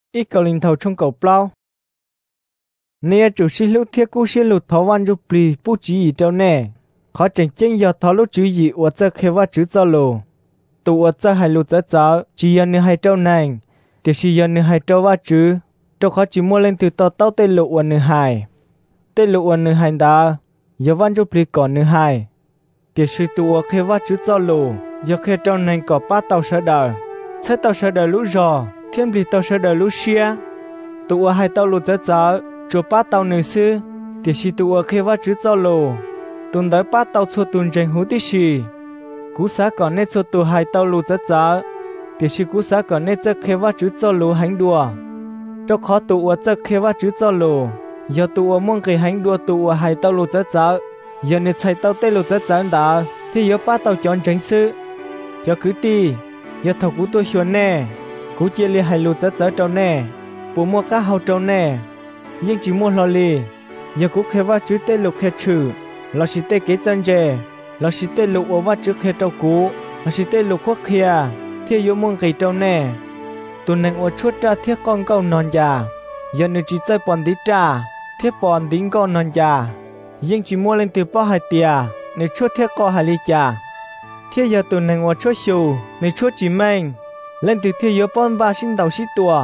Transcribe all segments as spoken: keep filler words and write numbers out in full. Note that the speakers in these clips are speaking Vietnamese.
ít cầu linh thầu trong cầu plau nè chủ sĩ lúc thiết cú sĩ lụt thọ văn giúp bì bút chỉ gì đâu nè khó chẳng chênh giờ thọ lúc chữ gì ở这开发chữ cho lù tụ ở这hay lụt这找chỉ giờ nữa hay đâu này thì chỉ giờ nữa hay đâu va chữ đâu khó chỉ mua lên từ tàu tàu tây lụt ở nữa hay tây lụt ở nữa hay đã giờ văn giúp bì còn nữa hay thì chỉ tụ ở khai phát chữ cho lù giờ khai đâu này có ba tàu sợ đời xe tàu sợ đời lũ rò thiên bì tàu sợ đời lũ xia tụ ở hai tàu lụt这找cho ba tàu nữ sư thì chỉ tụ ở khai phát chữ cho lù tuần tới ba tàu cho tuần tranh hú tí xì cú xã còn nên cho tụ hai tàu lù rất giá thì chỉ cú xã còn nên cho khai phát chữ cho lù hành đùa cho khó tụ ở cho khai phát chữ cho lù giờ tụ ở mong cái hành đùa tụ ở hai tàu lù rất giá giờ nên chạy tàu tây lù rất giá đã thì giờ ba tàu chọn tranh sư giờ cứ đi giờ thầu cú tôi hiểu nè cú chia li hai lù rất giá trâu nè bố mua cá hậu trâu nè nhưng chỉ mua lò lì giờ cú khai phát chữ tây lù khai trừ là sĩ tê kế chân dè là sĩ tê lục ở vắt trước khe trâu cú là sĩ tê lục khoác kia thiên yếu mong gầy trâu nè tuần này ở chuột ra thiết con câu non già giờ nữ chỉ chơi bòn tí trà thiết bòn tính con non già nhưng chỉ mua lên từ bao hai tia nữ chuột thiết co hai ly trà thiết giờ tuần này ở chuột xù nữ chuột chỉ mình lên từ thiên yếu bòn ba xin đầu xí tua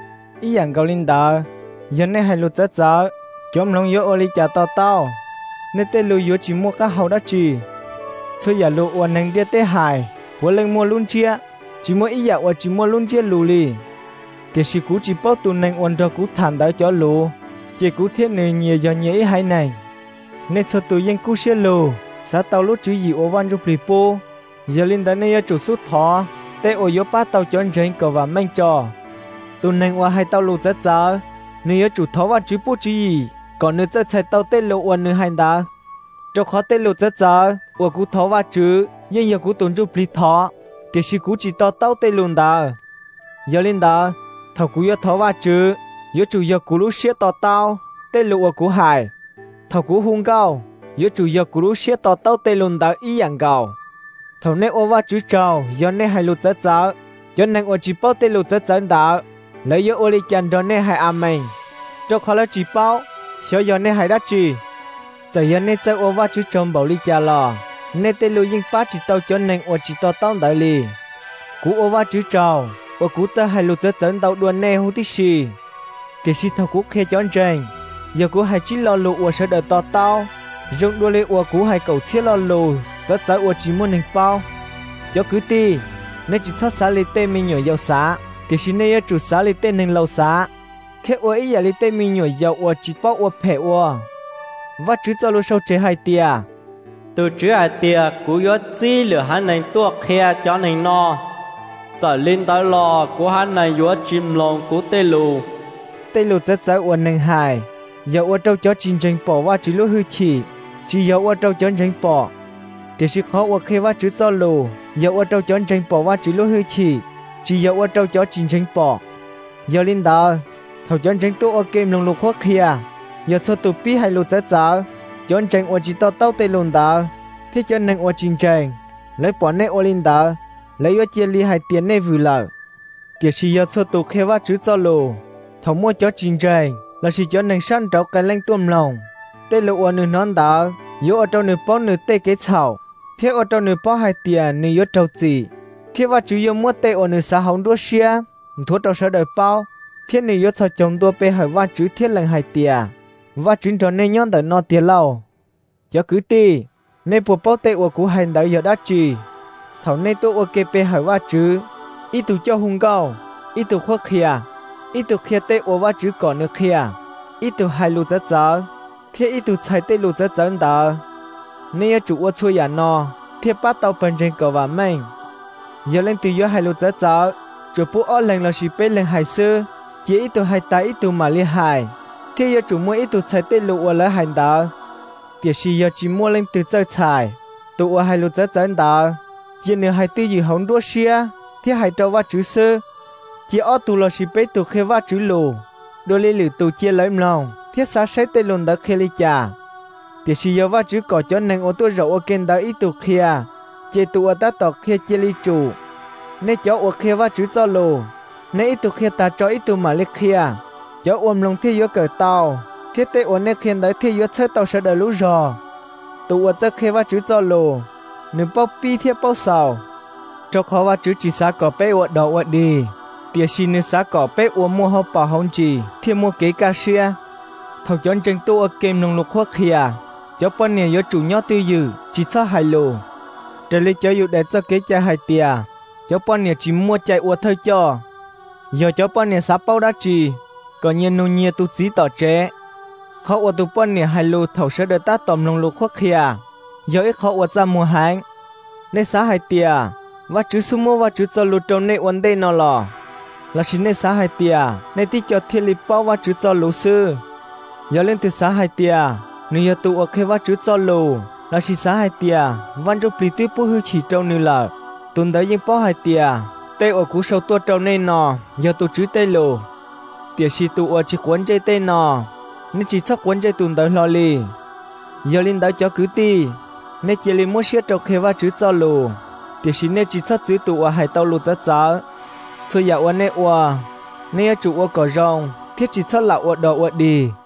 ý dạng câu linh đá giờ này hai lụt rất giá kiếm lòng yếu ở ly trà to to nên tên lùi yếu chỉ mua các hậu đã chỉ thôi giả lụ uẩn hành địa tê hải của lên mua luôn chia chỉ mua ít giả uẩn chỉ mua luôn chia lù lì thì sĩ cú chỉ bao tuần hành uẩn cho cú thản đáo cho lù chỉ cú thiết người nhiều giờ nhiều ít hay này nên cho tụi dân cú xe lù xã tàu lúc chữ gì ô văn giúp ripo giờ linh đã nên chủ xuất thọ tê ô yếu ba tàu chọn rèn cầu và mang cho tuần hành uẩn hai tàu lù rất giá nên chủ thọ và chữ bút chữ gì còn nữa chạy tàu tê lù uẩn nữa hành đã cho khó tê lù rất giá uẩn cú thọ và chữ nhưng giờ cú tuần giúp li thọ thì sĩ cú chỉ tàu tàu tê lù đã giờ linh đã thầu cú yếu thọ và chữ yếu chủ giờ cú lúc xía tàu tàu tê lù uẩn cú hải thầu cú hung cao yếu chủ giờ cú lúc xía tàu tàu tê lù đã ý dạng cao thầu nè ô và chữ trào giờ nè hai lù rất giá giờ nè ô chỉ bao tê lù rất giá đã lấy yếu ô li chăn đó nè hai amen cho khó là chỉ bao xíu giờ nè hai đắt chỉ giờ giờ nè chơi ô và chữ trồng bảo li cha lò nè tê lù yên ba chỉ tàu cho nè ô chỉ tàu tàu đại li cú ô và chữ trào ô cú chơi hai lù rất giá tàu đuôi nè hú tí xì thì xì thầu cú khe chọn tranh giờ cú hai chỉ lo lù ô sẽ đợi tàu tàu dùng đuôi li ô cú hai cầu chia lo lù rất giá ô chỉ muốn nè bao cho cứ ti nè chỉ thắt xá li tê mi nhỏ giàu xá thì xì nè chủ xá li tê nè lâu xá thế ô ý giờ li tê mi nhỏ giàu ô chỉ bao ô phê ô và chữ cho lô sâu chế hai tia từ chữ hai tia cú yếu chi lửa hắn này tua khe cho này no giờ lên tới lò của hắn này yếu chìm lòng của tê lù tê lù rất giá ô nâng hài giờ ô trâu cho trình tranh bỏ và chữ lô hư chỉ chỉ giờ ô trâu cho tranh bỏ thì sẽ khó ô khe và chữ cho lù giờ ô trâu cho tranh bỏ và chữ lô hư chỉ chỉ giờ ô trâu cho trình tranh bỏ giờ lên đó thầu cho tranh tu ô kem lồng lục khoác kia giờ cho tụ pi hay lụt rất giá cho tranh ô chỉ tao tao tê lùn đó thế cho nên ô trình tranh lấy bỏ nê ô lên đó lấy ô chia li hai tiền nê vừa lợ thì chỉ giờ cho tụ khe và chữ cho lù thầu mua cho trình tranh là chỉ cho nên săn trâu cái lên tuôn lòng tê lù ô nửa nón đó yếu ở trong nửa bao nửa tê cái chảo thế ở trong nửa bao hai tiền nửa yếu trâu gì thế và chữ yếu mua tê ô nửa xã hồng đua xia thua trâu sợ đời bao thiên này yếu cho chồng đua pe hỏi và chữ thiên lần hai tiền và chính cho nên nhon tới no tiền lâu cho cứ ti nên bộ bao tê ô cú hành đại giờ đã chỉ thầu nên tôi ok pe hỏi và chữ ít tu cho hung cao ít tu khoác khia ít tu khia tê ô và chữ còn nữa khia ít tu hai lù rất giá thế ít tu chạy tê lù rất giá đó nên chủ ô chui à no thế bắt tàu phần trên cầu và mình giờ lên từ giờ hai lù rất giá chủ bộ ở lần là chỉ pe lần hai xưa chỉ ít tu hai tay ít tu mà li hai thế giờ chủ mua ít tu chạy tê lù ở lại hành đó thì chỉ giờ chỉ mua lên từ chơi chạy tụ ở hai lù rất giá đó giờ nếu hai tư gì hỏng đua xia thế hai trâu và chữ sơ chỉ ở tụ là chỉ pe tụ khe và chữ lù đôi li lử tụ chia lấy lòng thế sao sẽ tê lùn đã khe li chả thì chỉ giờ và chữ cỏ cho nên ô tô rậu ở kênh đó ít tụ kia chỉ tụ ở ta tọt khe chia li chủ nên cho ô khe và chữ cho lù Nè ít tu kia ta cho ít tu mà liệt kia cho ôm lông thi yếu cởi tàu thiết tế ổn nè khiến đấy thi yếu chơi tàu sẽ đợi lũ rò tụ ở giấc khi va chữ cho lù nửa bao pi thiết bao sầu cho khó va chữ chỉ xá cỏ bé ở đầu ở đi tiệt xin nửa xá cỏ bé ở mua hộp bảo hồng chỉ thiên mua kế ca xia thầu chọn chân tu ở kem nông lục khoác khía cho bọn này yếu chủ nhỏ tư dữ chỉ cho hai lù trở lại cho yếu để cho kế cha hai tia cho bọn này chỉ mua chạy ở thôi cho giờ cho bọn này xá bao đã chỉ có nhiên nông nhiên tu chỉ tỏ trẻเขาอวดตัวป้อนเนี่ยไฮโลเท่าเสด็จตาตอมลงลูกควักเขียย้อยเขาอวดจำมัวหางในสาหายเตียว่าจื้อสมัวว่าจื้อจะลุจงในวันได้นอลอแล้วชินในสาหายเตียในที่จอดเทลิป้าว่าจื้อจะลุซื้อย้อยเล่นติสาหายเตียนี่ยตัวโอเคว่าจื้อจะลุแล้วชิสาหายเตียวันจุปลีตุ้ยปูหือฉีเจ้านี่ละตุนได้ยิงป้าหายเตียเตอกูเสาตัวเจ้าในนอยาตัวจื้อเตโลเตียชีตัวจีขวัญใจเตนอnên chỉ chắc quấn chơi tuần tới lo li, giờ linh tới cho cứ ti, nên chỉ linh mua xe trâu khé và chữ cho lù, thì xin nên chỉ chắc chữ tụ ở hai tàu lù rất giá, thôi giờ ở nơi ở, nên chủ ở cỏ rong, thiết chỉ chắc là ở đó ở đi.